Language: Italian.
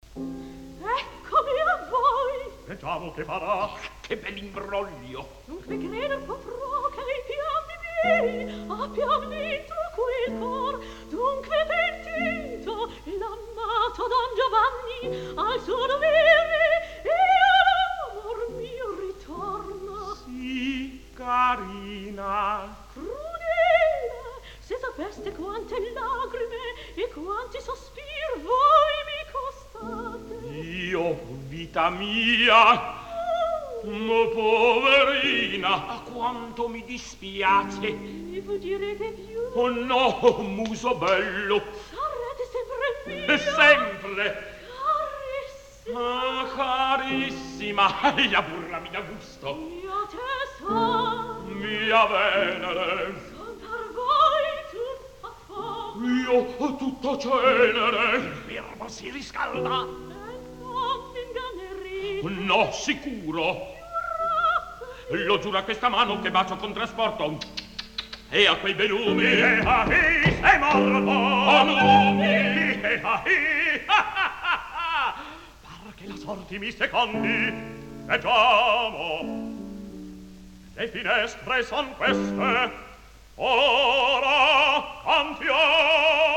Eccomi a voi. Vediamo che farà. Che bell'imbroglio. Dunque creder potrò che i pianti miei abbian vinto quel cor. Dunque pentito l'amato Don Giovanni al suo dovere e all'amor mio ritorna. Sì, carina. Crudele, se sapeste quante lagrime e quanti sospir voi mi costate. Io, vita mia, ma poverina, quanto mi dispiace. E voi direte più. Oh no, muso bello. Sarete sempre mia. E sempre. Carissima. Ah, carissima, la burla mi dà gusto. Mia testa. Mia venere. Son per voi tutta fa. Io tutto cenere. Il birbo si riscalda. E non m'ingannerete. No, sicuro. Lo giuro a questa mano che bacio con trasporto. E a quei belumi. E a hi, sei morto. A lumi. E a hi. Par che la sorti mi secondi. Leggiamo. Le finestre son queste. Ora cantiamo.